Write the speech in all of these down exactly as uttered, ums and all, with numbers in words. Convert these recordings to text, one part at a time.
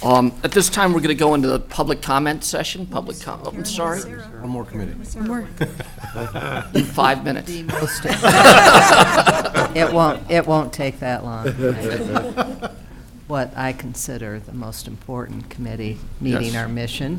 Um, At this time, we're going to go into the public comment session. Public com, oh, I'm sorry, One more committee. five minutes. Most of- It won't, it won't take that long. What I consider the most important committee, meeting Yes. our mission.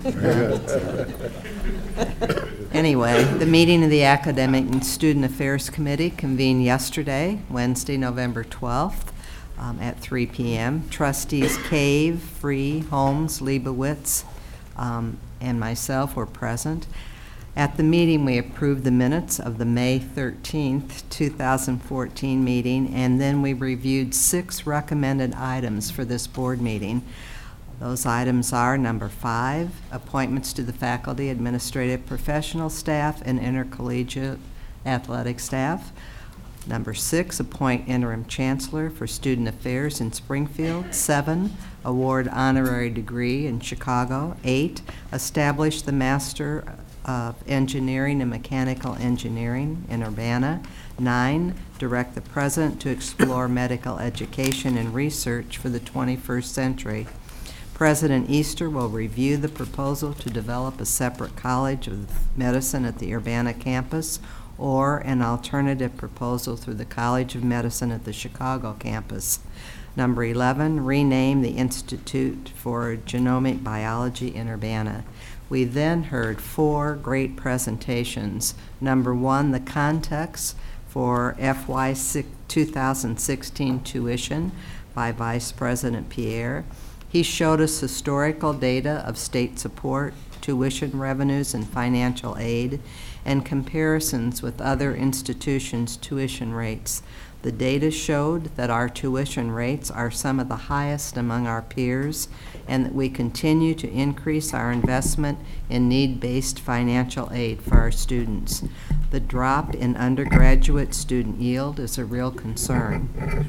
Anyway, the meeting of the Academic and Student Affairs Committee convened yesterday, Wednesday, November twelfth, um, at three p m Trustees Cave, Free, Holmes, Leibowitz, um, and myself were present. At the meeting, we approved the minutes of the May thirteenth, two thousand fourteen meeting, and then we reviewed six recommended items for this board meeting. Those items are number five, appointments to the faculty, administrative, professional staff, and intercollegiate athletic staff. Number six, appoint interim chancellor for student affairs in Springfield. Seven, award honorary degree in Chicago. Eight, establish the Master of Engineering and Mechanical Engineering in Urbana. Nine, direct the president to explore medical education and research for the twenty-first century. President Easter will review the proposal to develop a separate College of Medicine at the Urbana campus or an alternative proposal through the College of Medicine at the Chicago campus. Number eleven, rename the Institute for Genomic Biology in Urbana. We then heard four great presentations. Number one, the context for F Y two thousand sixteen tuition by Vice President Pierre. He showed us historical data of state support, tuition revenues, and financial aid, and comparisons with other institutions' tuition rates. The data showed that our tuition rates are some of the highest among our peers, and that we continue to increase our investment in need-based financial aid for our students. The drop in undergraduate student yield is a real concern.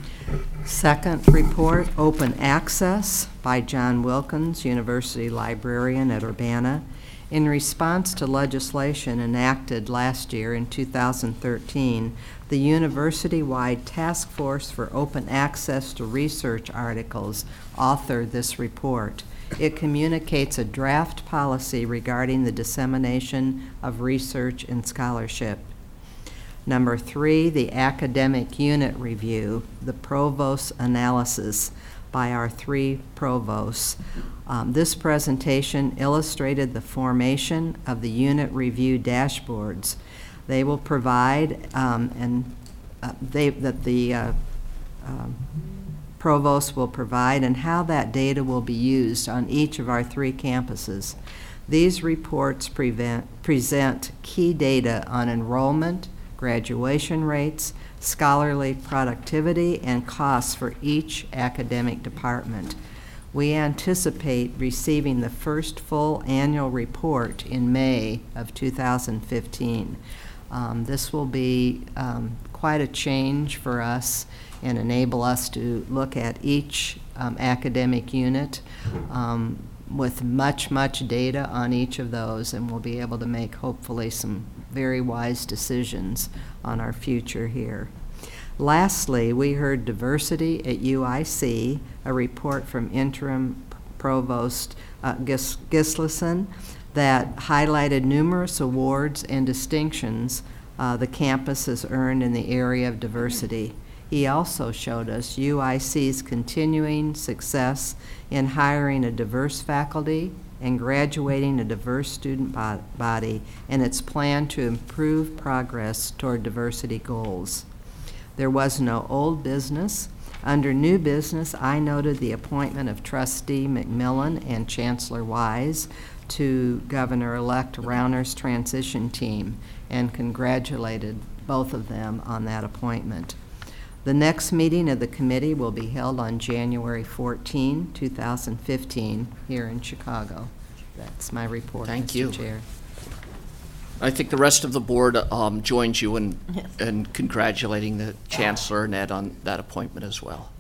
Second report, Open Access by John Wilkins, University Librarian at Urbana. In response to legislation enacted last year in two thousand thirteen, the university-wide Task Force for Open Access to Research Articles authored this report. It communicates a draft policy regarding the dissemination of research and scholarship. Number three, the Academic Unit Review, the Provost Analysis by our three provosts. Um, this presentation illustrated the formation of the unit review dashboards. They will provide, um, and uh, they that the uh, um, provost will provide, and how that data will be used on each of our three campuses. These reports prevent, present key data on enrollment, graduation rates, scholarly productivity, and costs for each academic department. We anticipate receiving the first full annual report in May of two thousand fifteen. Um, this will be um, quite a change for us and enable us to look at each um, academic unit um, with much, much data on each of those, and we'll be able to make hopefully some very wise decisions on our future here. Lastly, we heard diversity at U I C, a report from interim provost uh, Gis- Gislason that highlighted numerous awards and distinctions uh, the campus has earned in the area of diversity. He also showed us U I C's continuing success in hiring a diverse faculty and graduating a diverse student bo- body, and its plan to improve progress toward diversity goals. There was no old business. Under new business, I noted the appointment of Trustee McMillan and Chancellor Wise to Governor-elect Rauner's transition team and congratulated both of them on that appointment. The next meeting of the committee will be held on January fourteenth, two thousand fifteen, here in Chicago. That's my report, Thank Mister you. Chair. I think the rest of the board um, joins you in, in congratulating the Chancellor and Ed on that appointment as well.